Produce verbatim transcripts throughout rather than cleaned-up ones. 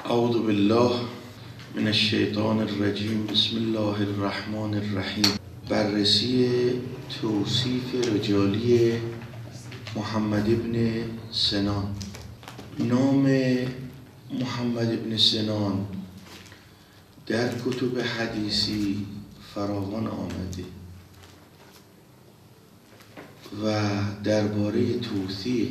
اعوذ بالله من الشیطان الرجیم. بسم الله الرحمن الرحیم. بررسی توصیف رجالی محمد ابن سنان. نام محمد ابن سنان در کتب حدیثی فراوان آمده و درباره توثیق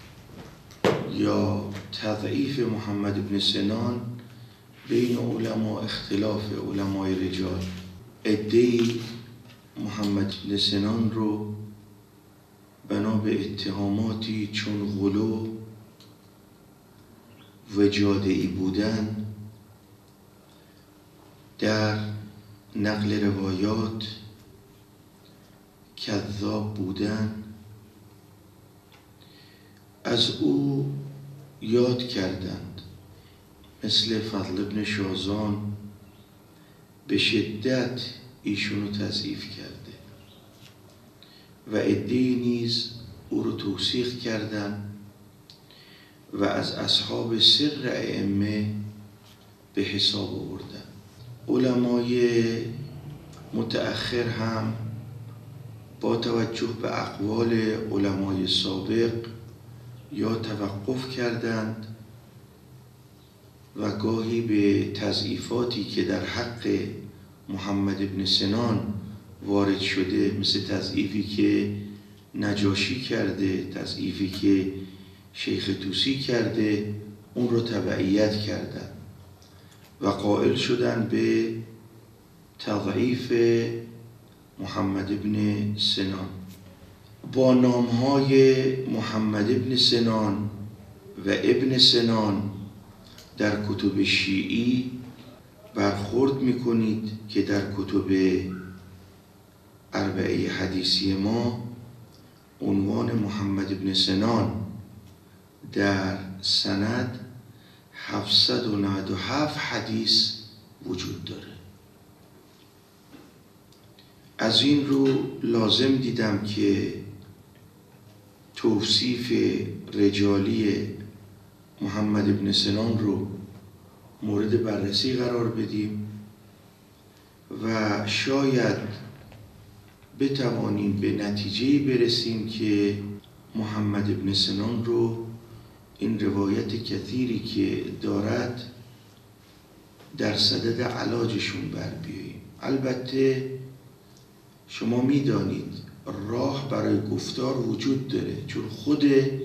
یا تضعیف محمد ابن سنان بین علما اختلاف علمای رجال. عده‌ای محمد ابن سنان رو بنا به اتهاماتی چون غلو، وجاده‌ای بودن در نقل روایات، کذاب بودن، از او یاد کردند. مثل فضل ابن شازان به شدت ایشونو تضعیف کرده و عده‌ای نیز او رو توثیق کردند و از اصحاب سر ائمه به حساب آوردن. علمای متأخر هم با توجه به اقوال علمای سابق یا توقف کردند و گاهی به تضعیفاتی که در حق محمد ابن سنان وارد شده، مثل تضعیفی که نجاشی کرده، تضعیفی که شیخ طوسی کرده، اون رو تبعیت کردند و قائل شدند به تضعیف محمد ابن سنان. با نامهای محمد ابن سنان و ابن سنان در کتب شیعی برخورد میکنید که در کتب اربعه حدیثی ما عنوان محمد ابن سنان در سند هفتصد و نود و هفت حدیث وجود داره. از این رو لازم دیدم که توصیف رجالی محمد ابن سنان رو مورد بررسی قرار بدیم و شاید بتوانیم به نتیجه برسیم که محمد ابن سنان رو این روایت کثیری که دارد در صدد علاجشون بر بیاییم. البته شما میدانید راه برای گفتار وجود داره، چون خود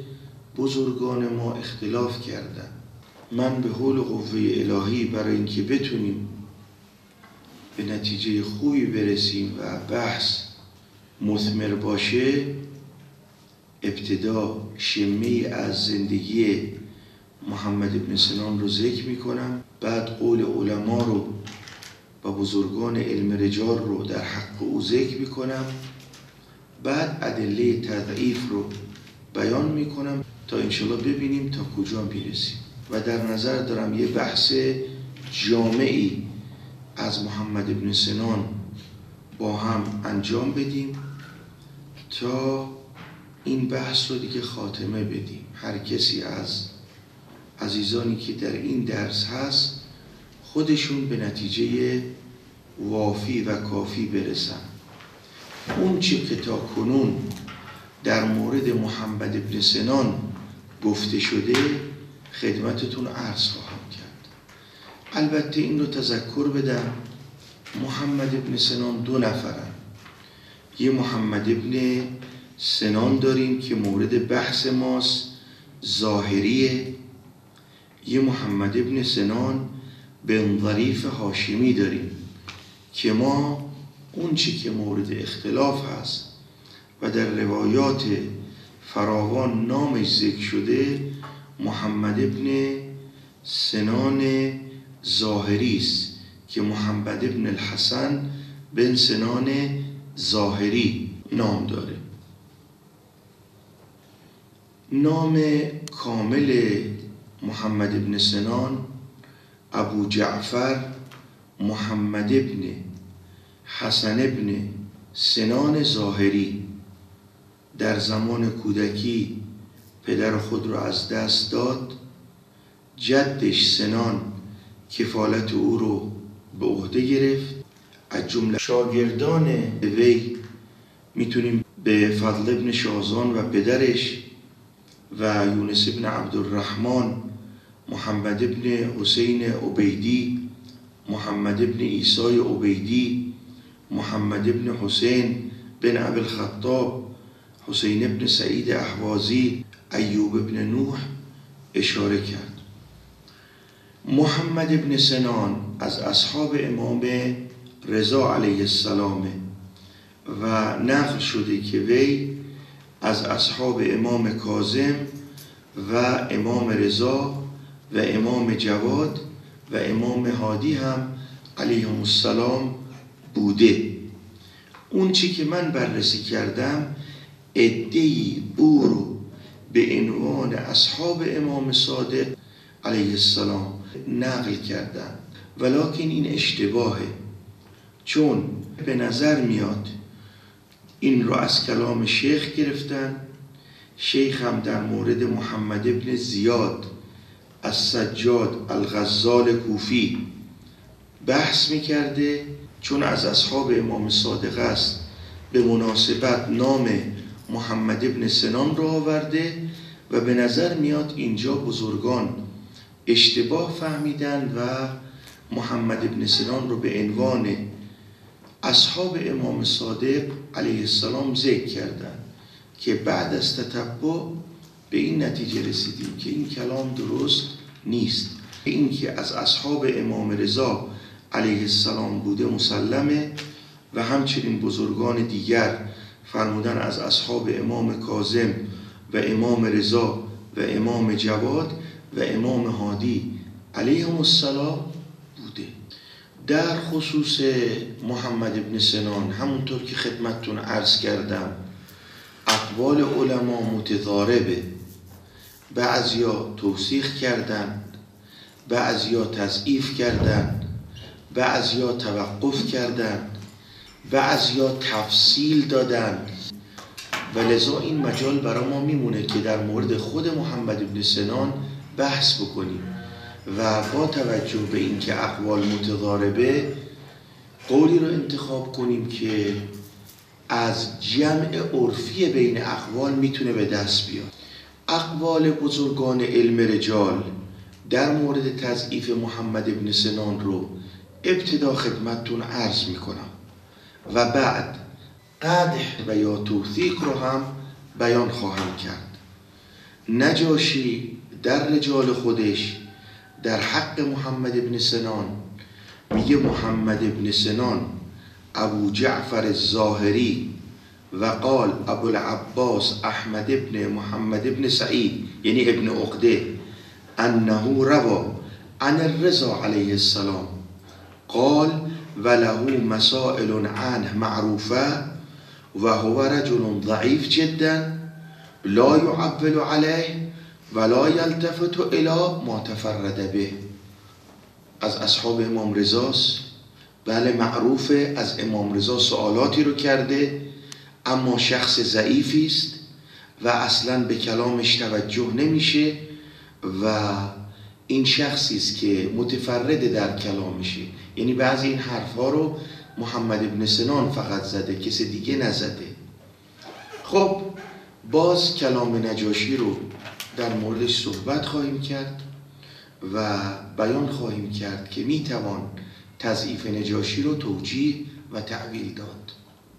بزرگان ما اختلاف کردن. من به حول و قوه الهی برای اینکه بتونیم به نتیجه خوبی برسیم و بحث مثمر باشه، ابتدا شمه‌ای از زندگی محمد ابن سنان رو ذکر میکنم، بعد قول علما رو و بزرگان علم رجال رو در حق او ذکر میکنم، بعد ادله تضعیف رو بیان میکنم تا انشالله ببینیم تا کجا میرسیم و در نظر دارم یه بحث جامعی از محمد ابن سنان با هم انجام بدیم تا این بحث رو دیگه خاتمه بدیم. هر کسی از عزیزانی که در این درس هست خودشون به نتیجه وافی و کافی برسن. اون چی که تا کنون در مورد محمد ابن سنان گفته شده خدمتتون عرض خواهم کرد. البته این رو تذکر بدم، محمد ابن سنان دو نفرن. یه محمد ابن سنان داریم که مورد بحث ماست، ظاهریه. یه محمد ابن سنان بن ظریف هاشمی داریم که ما اون چی که مورد اختلاف هست و در روایات فراوان نامش ذکر شده محمد ابن سنان ظاهری است که محمد ابن الحسن بن سنان ظاهری نام داره. نام کامل محمد ابن سنان ابو جعفر محمد ابن حسن ابن سنان ظاهری. در زمان کودکی پدر خود را از دست داد. جدش سنان کفالت او رو به عهده گرفت. از جمله شاگردان وی میتونیم به فضل ابن شازان و پدرش و یونس ابن عبدالرحمن، محمد ابن حسین عبیدی، محمد ابن عیسی عبیدی، محمد ابن حسین بن ابی الخطاب، حسین ابن سعید احوازی، ایوب ابن نوح اشاره کرد. محمد ابن سنان از اصحاب امام رضا علیه السلام و نقل شده که وی از اصحاب امام کاظم و امام رضا و امام جواد و امام هادی هم علیهم السلام بوده. اون چی که من بررسی کردم عده‌ای او رو به عنوان اصحاب امام صادق علیه السلام نقل کردن، ولکن این اشتباهه، چون به نظر میاد این رو از کلام شیخ گرفتن. شیخ هم در مورد محمد ابن زیاد از سجاد الغزال کوفی بحث میکرده، چون از اصحاب امام صادق است به مناسبت نام محمد ابن سنان رو آورده و به نظر میاد اینجا بزرگان اشتباه فهمیدن و محمد ابن سنان رو به عنوان اصحاب امام صادق علیه السلام ذکر کردن که بعد از تتبع به این نتیجه رسیدیم که این کلام درست نیست. این که از اصحاب امام رضا علیه السلام بوده مسلمه و همچنین بزرگان دیگر فرمودن از اصحاب امام کاظم و امام رضا و امام جواد و امام هادی علیهم السلام بوده. در خصوص محمد ابن سنان همونطور که خدمتتون عرض کردم اقوال علما متضاربه، بعضیا توثیق کردن، بعضیا تضعیف کردن، بعضیا توقف کردن، بعضیا تفصیل دادن و لذا این مجال برای ما میمونه که در مورد خود محمد ابن سنان بحث بکنیم و با توجه به اینکه اقوال متضاربه قولی رو انتخاب کنیم که از جمع عرفی بین اقوال میتونه به دست بیاد. اقوال بزرگان علم رجال در مورد تضعیف محمد ابن سنان رو ابتدا خدمتتون عرض میکنم و بعد قدح و یا توثیق رو هم بیان خواهم کرد. نجاشی در رجال خودش در حق محمد ابن سنان میگه محمد ابن سنان ابو جعفر الظاهری و قال ابو العباس احمد ابن محمد ابن سعید یعنی ابن عقده انه روا عن الرضا علیه السلام قال وله مسائل عنه معروفه و هو رجل ضعیف جدا لا يعول عليه ولا يلتفت الى ما تفرد به. از اصحاب امام رضاست، بله معروفه، از امام رضا سوالاتی رو کرده اما شخص ضعیفی است و اصلا به کلامش توجه نمیشه و این شخصی است که متفرد در کلامشه، یعنی بعضی این حرفا رو محمد ابن سنان فقط زده، کسی دیگه نزده. خب باز کلام نجاشی رو در موردش صحبت خواهیم کرد و بیان خواهیم کرد که میتوان تضعیف نجاشی رو توجیه و تعویل داد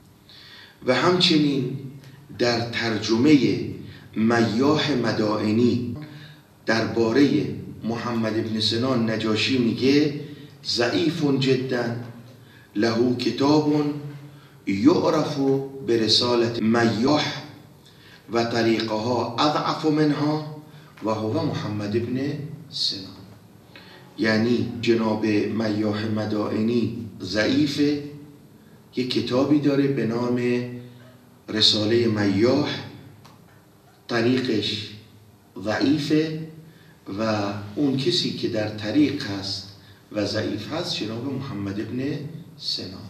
و همچنین در ترجمه میاح مدائنی درباره محمد ابن سنان نجاشی میگه ضعیف جدا له کتاب یعرف برسالت میاح و طریقها اضعف منها و هو محمد ابن سنان. یعنی جناب میاح مدائنی ضعیفه، یک کتابی داره به نام رساله میاح، طریقش ضعیفه و اون کسی که در طریق هست و ضعیف هست جناب محمد ابن سنانه.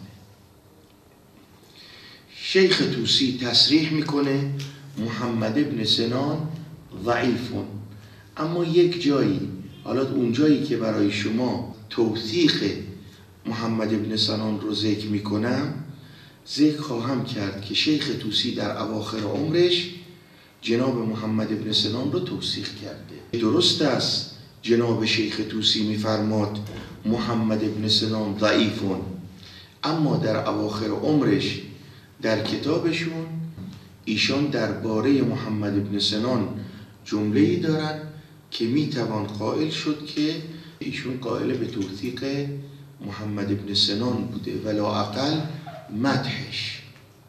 شیخ طوسی تصریح میکنه محمد ابن سنان ضعیفون، اما یک جایی، حالا اون جایی که برای شما توثیق محمد ابن سنان رو ذکر میکنم، ذکر خواهم کرد که شیخ طوسی در اواخر عمرش جناب محمد ابن سنان رو توثیق کرده. درست است جناب شیخ طوسی میفرماد محمد ابن سنان ضعیفون، اما در اواخر عمرش در کتابشون ایشان درباره محمد ابن سنان جمله‌ای دارن که میتوان قائل شد که ایشون قائل به توثیق محمد ابن سنان بوده ولا اقل مدحش.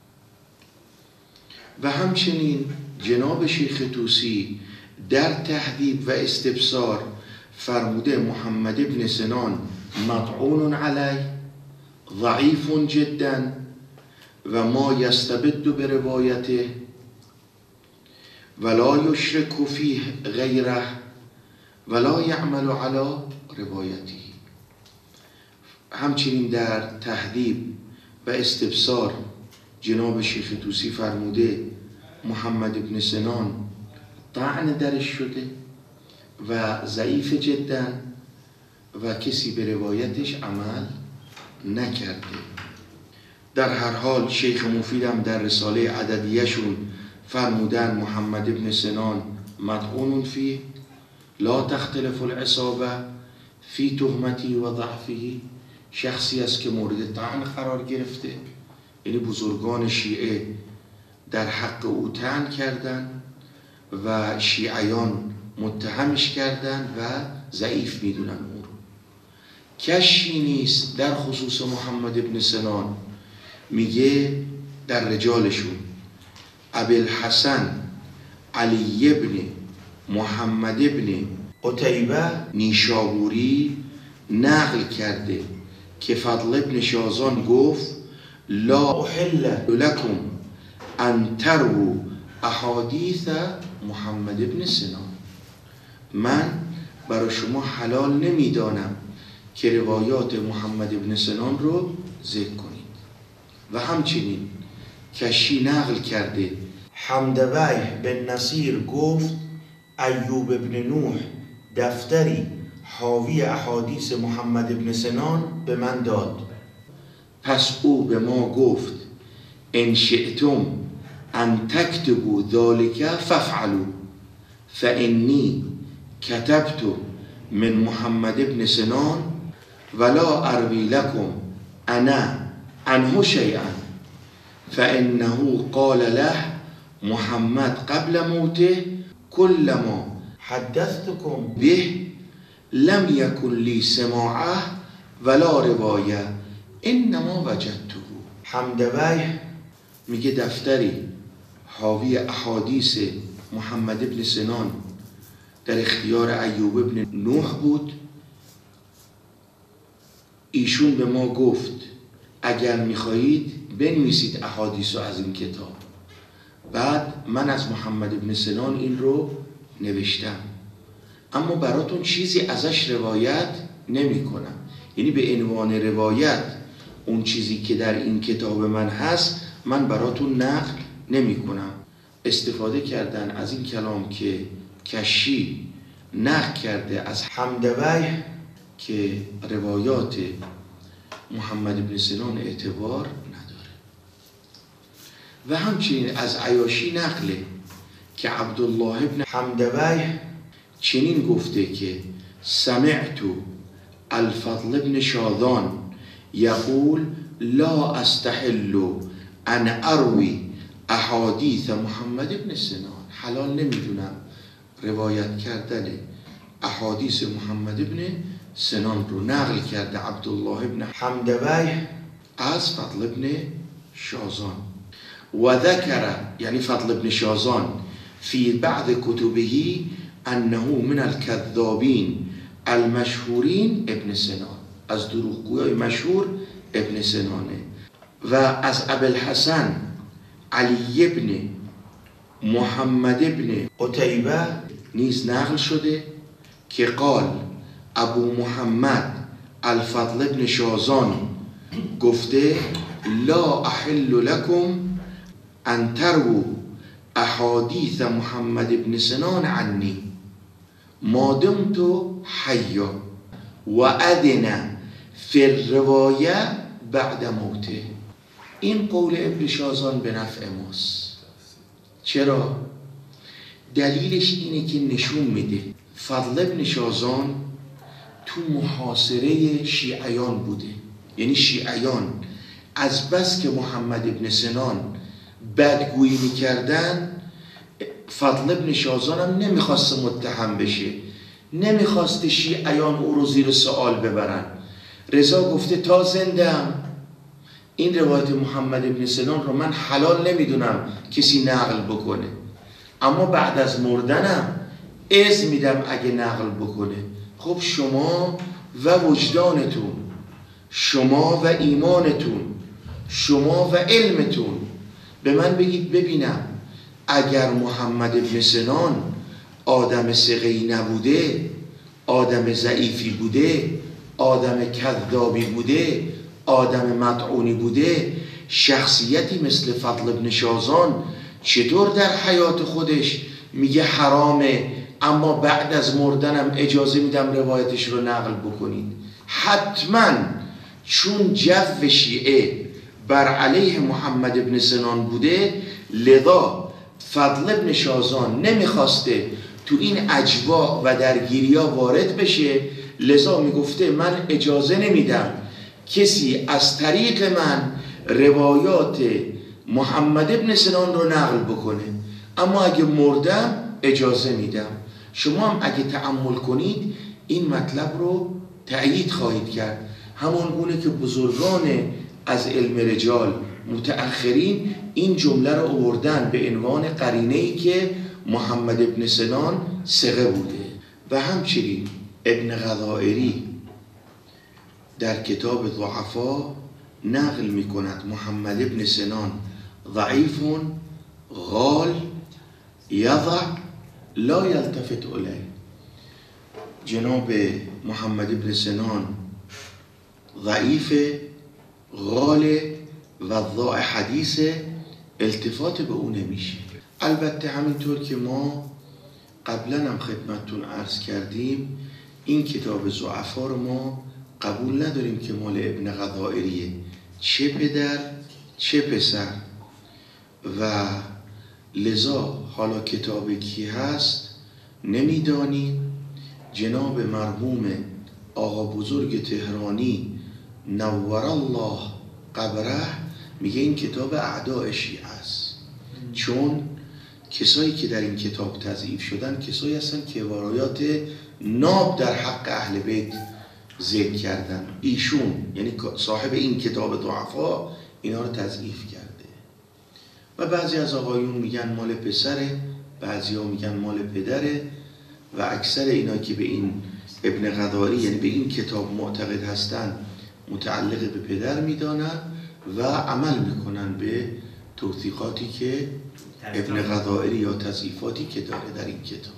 و همچنین جناب شیخ طوسی در تهذیب و استبصار فرموده محمد ابن سنان مطعون علی ضعیف جدا و ما یستبد بروایته ولا یشرک فیه غیره ولا یعمل علی روایته. همچنین در تهذیب و استبصار جناب شیخ طوسی فرموده محمد ابن سنان طعن درش شده و ضعیف جدا و کسی به روایتش عمل نکرده. در هر حال شیخ مفیدم در رساله عددیه‌شون فرمودن محمد ابن سنان مطعون فیه لا تختلف العصابه فی تهمتی و ضعفه، شخصی است که مورد طعن قرار گرفته، یعنی بزرگان شیعه در حق او طعن کردن و شیعیان متهمش کردن و ضعیف میدونن او رو. کشی نیست در خصوص محمد ابن سنان. میگه در رجالشون ابوالحسن علی ابن محمد ابن قتیبه نیشابوری نقل کرده که فضل ابن شازان گفت لا احل لکم ان تروا احادیث محمد ابن سنان، من برای شما حلال نمیدانم که روایات محمد ابن سنان رو ذکر کنید. و همچنین کشی نقل کرده حمدویه بن نصیر گفت ایوب ابن نوح دفتری حاوی احادیث محمد ابن سنان به من داد، پس او به ما گفت ان شئتم ان تکتبوا ذلك فافعلوا فانی کتبت من محمد ابن سنان ولا اروی لكم انا عنه شیئا فانه قال له محمد قبل موته كل ما حدثتكم به لم يكن لي سماعه ولا روایه انما وجدته. حمدویه میگه دفتری حاوی احادیث محمد ابن سنان در اختیار ایوب ابن نوح بود. ایشون به ما گفت اگر میخواهید بنویسید احادیث رو از این کتاب. بعد من از محمد ابن سنان این رو نوشتم، اما براتون چیزی ازش روایت نمی کنم، یعنی به عنوان روایت اون چیزی که در این کتاب من هست من براتون نقل نمی کنم. استفاده کردن از این کلام که کشی نقل کرده از حمدویه که روایات محمد ابن سنان اعتبار نداره. و همچنین از عیاشی نقله که عبدالله ابن حمدویه چنین گفته که سمعت الفضل ابن شاذان یقول لا استحل ان اروی احادیث محمد ابن سنان، حلال نمیدونم روایت کردن احادیث محمد ابن سنان رو. نقل کرده عبدالله ابن حمدویه از فضل ابن شازان. و ذکر یعنی فضل ابن شازان فی بعض کتبه انه من الكذابین المشهورین ابن سنان، از دروغگویای مشهور ابن سنانه. و از ابوالحسن علی ابن محمد ابن قتیبه نیز نقل شده که قال ابو محمد الفضل ابن شازان گفته لا احل لكم ان تروا احادیث محمد ابن سنان عنی ما دمت حیا و ادن فی الروایه بعد موته. این قول ابن شازان به نفع ماست. چرا؟ دلیلش اینه که نشون میده فضل ابن شازان تو محاصره شیعیان بوده. یعنی شیعیان از بس که محمد ابن سنان بدگویی میکردن، فضل ابن شازان هم نمیخواست متهم بشه، نمیخواست شیعیان او رو زیر سوال ببرن. رضا گفته تا زندم این روایت محمد ابن سنان رو من حلال نمیدونم کسی نقل بکنه، اما بعد از مردنم اذن میدم اگه نقل بکنه. خب شما و وجدانتون، شما و ایمانتون، شما و علمتون به من بگید ببینم اگر محمد ابن سنان آدم ثقه‌ای نبوده، آدم ضعیفی بوده، آدم کذابی بوده، آدم مطعونی بوده، شخصیتی مثل فضل ابن شازان چطور در حیات خودش میگه حرامه اما بعد از مردنم اجازه میدم روایتش رو نقل بکنید؟ حتما چون جو شیعه بر علیه محمد ابن سنان بوده، لذا فضل ابن شازان نمیخواسته تو این اجواء و درگیری ها وارد بشه، لذا میگفته من اجازه نمیدم کسی از طریق من روایات محمد ابن سنان رو نقل بکنه، اما اگه مردم اجازه میدم. شما هم اگه تأمل کنید این مطلب رو تأیید خواهید کرد، همون گونه که بزرگان از علم رجال متأخرین این جمله رو آوردن به عنوان قرینه‌ای که محمد ابن سنان ثقه بوده. و همچنین ابن غضائری در کتاب ضعفا نقل می کند محمد ابن سنان ضعیف غال یضع لا یلتفت الیه. جناب محمد ابن سنان ضعیف، غال، وضاع حدیث، التفات به اون نمیشه. البته همینطور که ما قبلا هم خدمتتون عرض کردیم این کتاب ضعفا رو ما قبول نداریم که مال ابن غضائریه، چه پدر چه پسر، و لذا حالا کتاب کی هست نمیدانیم. جناب مرحوم آقا بزرگ تهرانی نور الله قبره میگه این کتاب اعداء شیعه است، چون کسایی که در این کتاب تضعیف شدن کسایی هستن که روایات ناب در حق اهل بیت ذکر کردن. ایشون یعنی صاحب این کتاب ضعفا اینا رو تضعیف کرده. و بعضی از آقایون میگن مال پسره، بعضی ها میگن مال پدره، و اکثر اینا که به این ابن غضائری یعنی به این کتاب معتقد هستن متعلق به پدر میدانن و عمل میکنن به توثیقاتی که ابن غضائری یا تضعیفاتی که داره در این کتاب.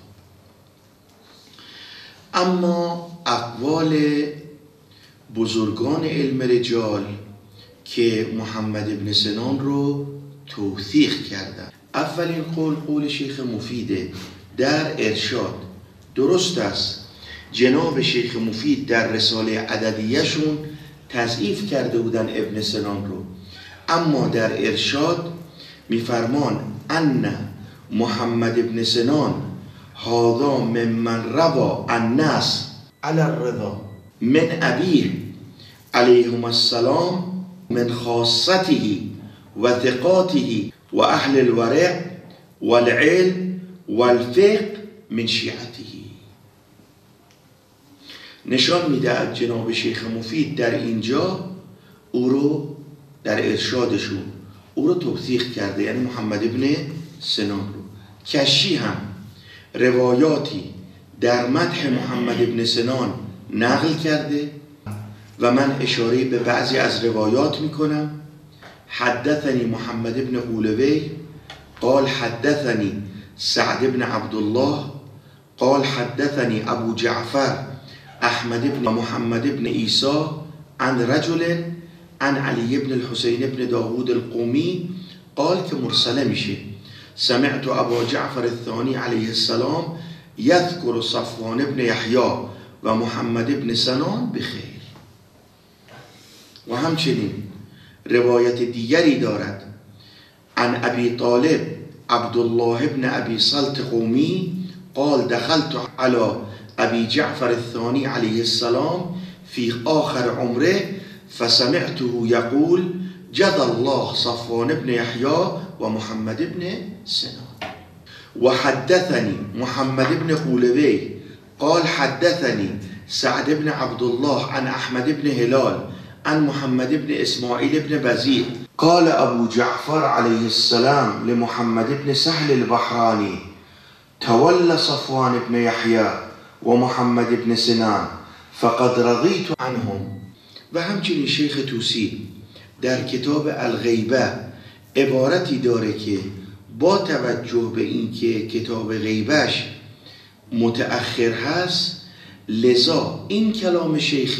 اما اقوال بزرگان علم رجال که محمد ابن سنان رو توثیق کردن، اولین قول قول شیخ مفیده در ارشاد. درست است جناب شیخ مفید در رساله عددیه‌شون تضعیف کرده بودن ابن سنان رو، اما در ارشاد میفرمان ان محمد ابن سنان هذا ممن روا الناس علی الرضا من ابیه علیهم السلام من خاصته و ثقاته و اهل الورع والعلم والفقه من شیعته. نشان میده جناب شیخ مفید در اینجا او رو در ارشادشون او رو توثیق کرده، یعنی محمد ابن سنان رو. کشی هم روایاتی در مدح محمد ابن سنان نقل کرده و من اشاره به بعضی از روایات میکنم. حدثني محمد ابن قولوی قال حدثني سعد بن عبدالله قال حدثني ابو جعفر احمد بن محمد بن عیسی عن رجل عن علی بن الحسین بن داود القومی قال که مرسله میشه. سمعت ابا جعفر الثانی علیه السلام یذکر صفوان بن یحیی و محمد ابن سنان بخیر. و همچنین روایت دیگری دارد عن ابی طالب عبدالله ابن ابی صلت قومی قال دخلت على ابی جعفر الثانی علیه السلام فی آخر عمره فسمعته یقول جد الله صفوان ابن یحیی و محمد ابن سنان. و حدثني محمد ابن قولوی قال حدثني سعد ابن عبدالله عن احمد ابن هلال عن محمد ابن اسماعیل ابن بزیر قال ابو جعفر علیه السلام لمحمد ابن سهل البحرانی تولى صفوان ابن یحیی و محمد ابن سنان فقد رضیت عنهم. و همچنین شیخ طوسی در کتاب الغیبه عبارتی داره که با توجه به اینکه کتاب غیبش متأخر هست، لذا این کلام شیخ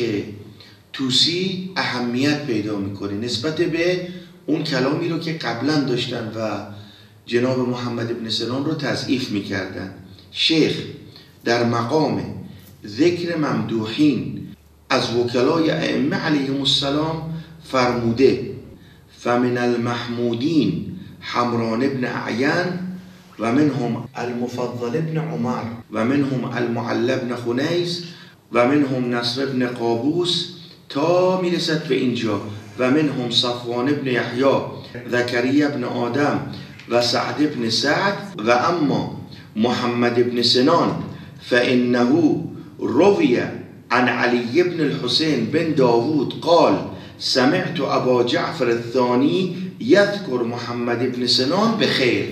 طوسی اهمیت پیدا میکنه نسبت به اون کلامی رو که قبلا داشتن و جناب محمد ابن سنان رو تضعیف میکردن. شیخ در مقام ذکر ممدوحین از وکلای ائمه علیهم السلام فرموده فمن المحمودین حمران ابن اعین و منهم المفضل ابن عمر و منهم المعل ابن خنیس و منهم نصر ابن قابوس تا میرسد به اینجا و منهم صفوان ابن یحیی زکریا ابن آدم و سعد ابن سعد و اما محمد ابن سنان فانه روی عن علی ابن الحسین بن داوود قال سمعت ابا جعفر الثانی یذکر محمد ابن سنان بخیر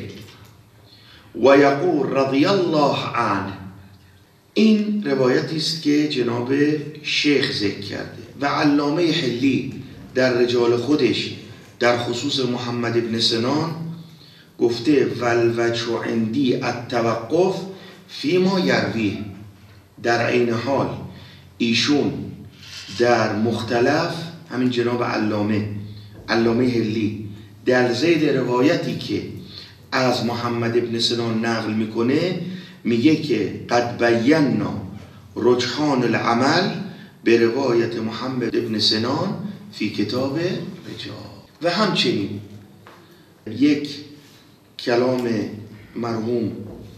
و یقول رضی الله عنه. این روایتی است که جناب شیخ ذکر کرده و علامه حلی در رجال خودش در خصوص محمد ابن سنان گفته والوجه عندی التوقف فیما یرویه. در عین حال ایشون در مختلف همین جناب علامه علامه حلی در زید روایتی که از محمد ابن سنان نقل میکنه میگه که قد بینا رجحان العمل به روایت محمد ابن سنان فی کتاب رجال. و همچنین یک کلام مرحوم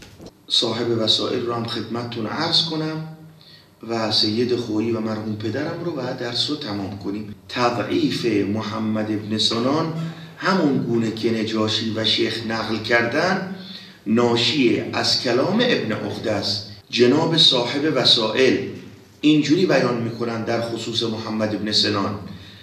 صاحب وسائل رو هم خدمتتون عرض کنم و سید خویی و مرحوم پدرم رو و درس رو تمام کنیم. تضعیف محمد ابن سنان همون گونه که نجاشی و شیخ نقل کردن ناشی از کلام ابن عقده است. جناب صاحب وسائل اینجوری بیان میکنن در خصوص محمد ابن سنان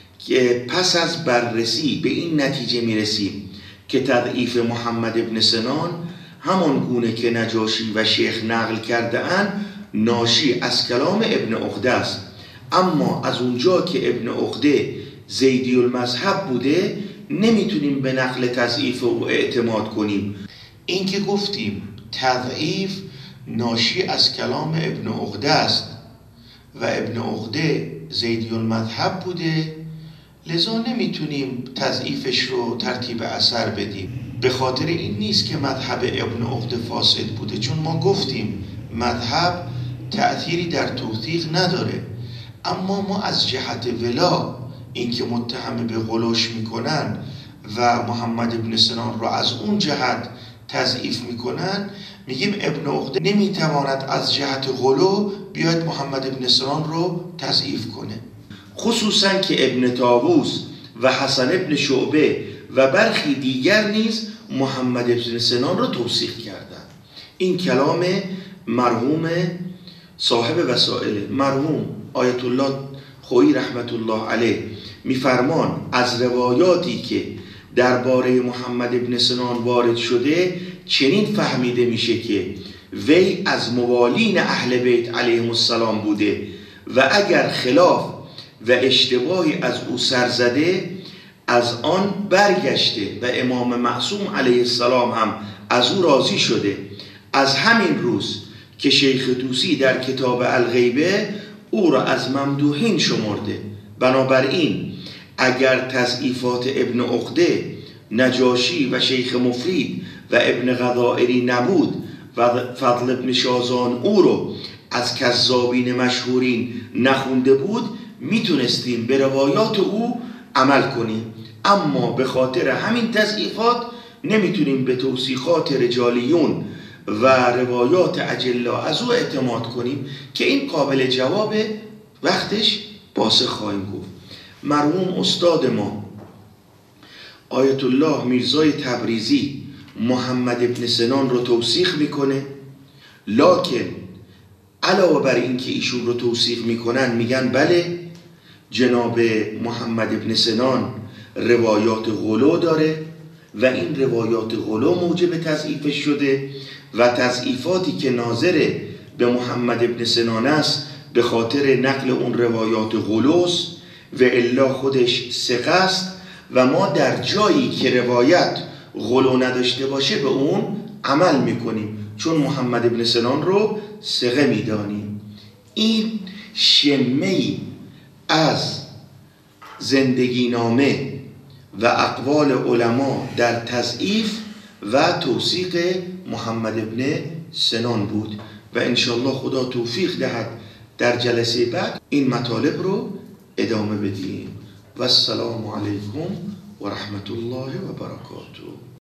که پس از بررسی به این نتیجه میرسیم که تضعیف محمد ابن سنان همان گونه که نجاشی و شیخ نقل کرده اند ناشی از کلام ابن عقده است. اما از اونجا که ابن عقده زیدی المذهب بوده نمیتونیم به نقل تضعیف او اعتماد کنیم. این که گفتیم تضعیف ناشی از کلام ابن عقده است و ابن عقده زیدی المذهب بوده، لذا نمیتونیم تضعیفش رو ترتیب اثر بدیم. به خاطر این نیست که مذهب ابن عقده فاسد بوده، چون ما گفتیم مذهب تأثیری در توثیق نداره، اما ما از جهت ولا اینکه متهم به غلوش میکنن و محمد ابن سنان رو از اون جهت تضعیف میکنن میگیم ابن عقده نمیتواند از جهت غلو بیاید محمد ابن سنان رو تضعیف کنه، خصوصا که ابن طاووس و حسن ابن شعبه و برخی دیگر نیز محمد ابن سنان رو توصیف کردن. این کلام مرحوم صاحب وسائل مرحوم آیت الله خویی رحمت الله علیه میفرمان از روایاتی که درباره محمد ابن سنان وارد شده چنین فهمیده میشه که وی از موالین اهل بیت علیهم السلام بوده و اگر خلاف و اشتباهی از او سر زده از آن برگشته و امام معصوم علیه السلام هم از او راضی شده. از همین روز که شیخ طوسی در کتاب الغیبه او را از ممدوحین شمرده. بنابراین اگر تضعیفات ابن عقده، نجاشی و شیخ مفید و ابن غضائری نبود و فضل ابن شازان او رو از کذابین مشهورین نخونده بود میتونستیم به روایات او عمل کنیم، اما به خاطر همین تضعیفات نمیتونیم به توثیقات رجالیون و روایات اجلا از او اعتماد کنیم که این قابل جوابه، وقتش باسه خواهیم گفت. مرحوم استاد ما آیت الله میرزای تبریزی محمد ابن سنان رو توثیق میکنه، لکن علاوه بر این که ایشون رو توثیق میکنن میگن بله جناب محمد ابن سنان روایات غلو داره و این روایات غلو موجب تضعیفش شده و تضعیفاتی که ناظر به محمد ابن سنان است به خاطر نقل اون روایات غلوست و الا خودش ثقه است و ما در جایی که روایت غلو نداشته باشه به اون عمل میکنیم چون محمد ابن سنان رو ثقه میدانیم. این شمه‌ای از زندگی نامه و اقوال علما در تضعیف و توثیق محمد ابن سنان بود و انشاءالله خدا توفیق دهد در جلسه بعد این مطالب رو ادامه بدیم و السلام علیکم و رحمت الله و برکاته.